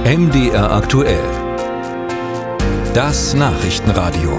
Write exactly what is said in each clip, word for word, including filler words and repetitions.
M D R aktuell. Das Nachrichtenradio.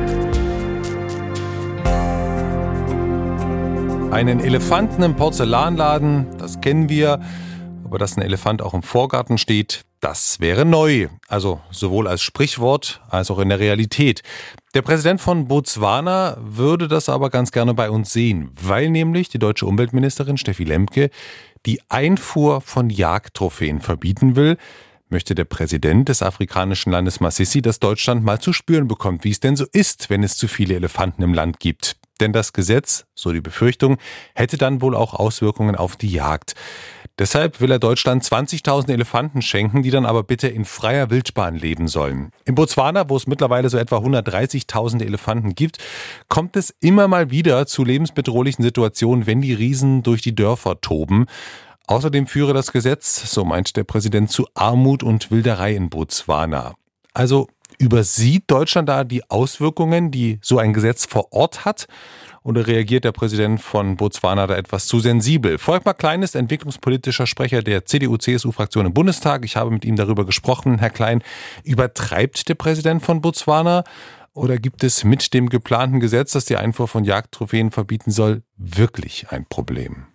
Einen Elefanten im Porzellanladen, das kennen wir. Aber dass ein Elefant auch im Vorgarten steht, das wäre neu. Also sowohl als Sprichwort als auch in der Realität. Der Präsident von Botswana würde das aber ganz gerne bei uns sehen, weil nämlich die deutsche Umweltministerin Steffi Lemke die Einfuhr von Jagdtrophäen verbieten will. Möchte der Präsident des afrikanischen Landes Masisi, dass Deutschland mal zu spüren bekommt, wie es denn so ist, wenn es zu viele Elefanten im Land gibt. Denn das Gesetz, so die Befürchtung, hätte dann wohl auch Auswirkungen auf die Jagd. Deshalb will er Deutschland zwanzigtausend Elefanten schenken, die dann aber bitte in freier Wildbahn leben sollen. In Botswana, wo es mittlerweile so etwa hundertdreißigtausend Elefanten gibt, kommt es immer mal wieder zu lebensbedrohlichen Situationen, wenn die Riesen durch die Dörfer toben. Außerdem führe das Gesetz, so meint der Präsident, zu Armut und Wilderei in Botswana. Also übersieht Deutschland da die Auswirkungen, die so ein Gesetz vor Ort hat? Oder reagiert der Präsident von Botswana da etwas zu sensibel? Volkmar Klein ist entwicklungspolitischer Sprecher der C D U C S U-Fraktion im Bundestag. Ich habe mit ihm darüber gesprochen. Herr Klein, übertreibt der Präsident von Botswana? Oder gibt es mit dem geplanten Gesetz, das die Einfuhr von Jagdtrophäen verbieten soll, wirklich ein Problem?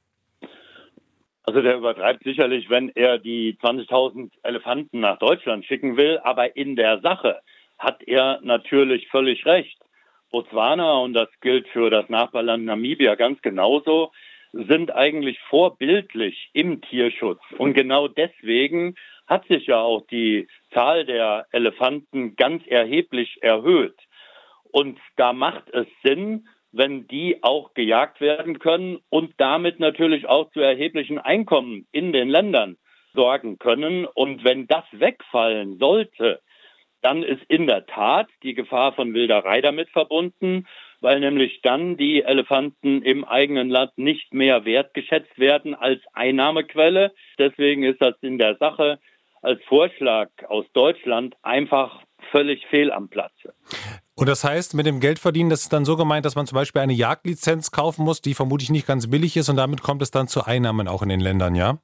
Also der übertreibt sicherlich, wenn er die zwanzigtausend Elefanten nach Deutschland schicken will. Aber in der Sache hat er natürlich völlig recht. Botswana, und das gilt für das Nachbarland Namibia ganz genauso, sind eigentlich vorbildlich im Tierschutz. Und genau deswegen hat sich ja auch die Zahl der Elefanten ganz erheblich erhöht. Und da macht es Sinn, wenn die auch gejagt werden können und damit natürlich auch zu erheblichen Einkommen in den Ländern sorgen können. Und wenn das wegfallen sollte, dann ist in der Tat die Gefahr von Wilderei damit verbunden, weil nämlich dann die Elefanten im eigenen Land nicht mehr wertgeschätzt werden als Einnahmequelle. Deswegen ist das in der Sache als Vorschlag aus Deutschland einfach völlig fehl am Platze. Und das heißt, mit dem Geldverdienen, das ist dann so gemeint, dass man zum Beispiel eine Jagdlizenz kaufen muss, die vermutlich nicht ganz billig ist und damit kommt es dann zu Einnahmen auch in den Ländern, ja?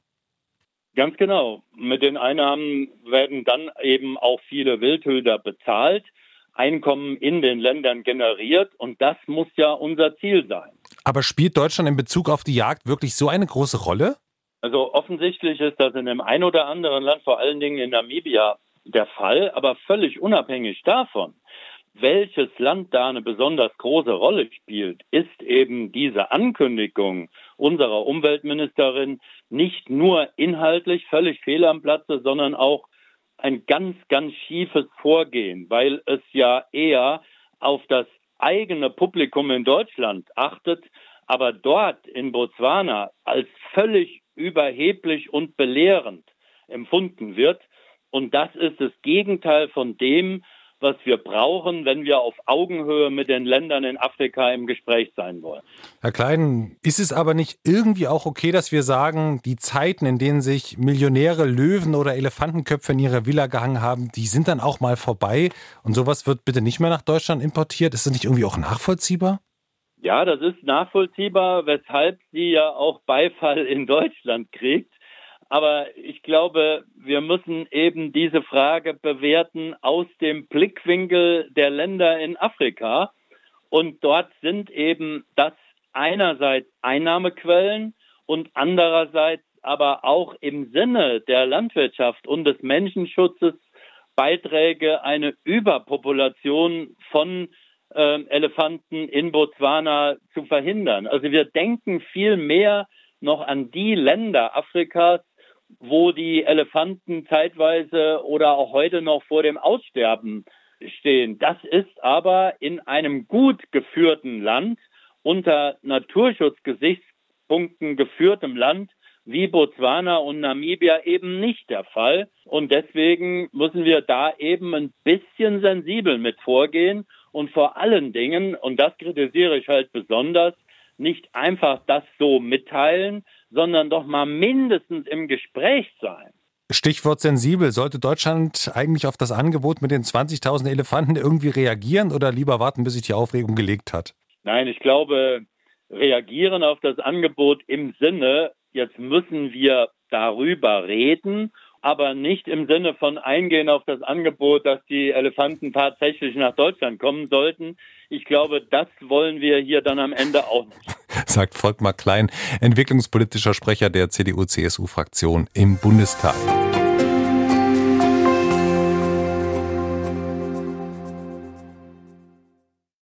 Ganz genau. Mit den Einnahmen werden dann eben auch viele Wildhüter bezahlt, Einkommen in den Ländern generiert und das muss ja unser Ziel sein. Aber spielt Deutschland in Bezug auf die Jagd wirklich so eine große Rolle? Also offensichtlich ist das in dem ein oder anderen Land, vor allen Dingen in Namibia, der Fall, aber völlig unabhängig davon, welches Land da eine besonders große Rolle spielt, ist eben diese Ankündigung unserer Umweltministerin nicht nur inhaltlich völlig fehl am Platze, sondern auch ein ganz, ganz schiefes Vorgehen, weil es ja eher auf das eigene Publikum in Deutschland achtet, aber dort in Botswana als völlig überheblich und belehrend empfunden wird. Und das ist das Gegenteil von dem, was wir brauchen, wenn wir auf Augenhöhe mit den Ländern in Afrika im Gespräch sein wollen. Herr Klein, ist es aber nicht irgendwie auch okay, dass wir sagen, die Zeiten, in denen sich Millionäre Löwen oder Elefantenköpfe in ihre Villa gehangen haben, die sind dann auch mal vorbei und sowas wird bitte nicht mehr nach Deutschland importiert? Ist das nicht irgendwie auch nachvollziehbar? Ja, das ist nachvollziehbar, weshalb sie ja auch Beifall in Deutschland kriegt. Aber ich glaube, wir müssen eben diese Frage bewerten aus dem Blickwinkel der Länder in Afrika. Und dort sind eben das einerseits Einnahmequellen und andererseits aber auch im Sinne der Landwirtschaft und des Menschenschutzes Beiträge, eine Überpopulation von äh, Elefanten in Botswana zu verhindern. Also wir denken viel mehr noch an die Länder Afrikas, wo die Elefanten zeitweise oder auch heute noch vor dem Aussterben stehen. Das ist aber in einem gut geführten Land, unter Naturschutzgesichtspunkten geführtem Land wie Botswana und Namibia eben nicht der Fall. Und deswegen müssen wir da eben ein bisschen sensibel mit vorgehen und vor allen Dingen, und das kritisiere ich halt besonders, nicht einfach das so mitteilen, sondern doch mal mindestens im Gespräch sein. Stichwort sensibel. Sollte Deutschland eigentlich auf das Angebot mit den zwanzigtausend Elefanten irgendwie reagieren oder lieber warten, bis sich die Aufregung gelegt hat? Nein, ich glaube, reagieren auf das Angebot im Sinne, jetzt müssen wir darüber reden aber nicht im Sinne von eingehen auf das Angebot, dass die Elefanten tatsächlich nach Deutschland kommen sollten. Ich glaube, das wollen wir hier dann am Ende auch nicht. Sagt Volkmar Klein, entwicklungspolitischer Sprecher der C D U C S U-Fraktion im Bundestag.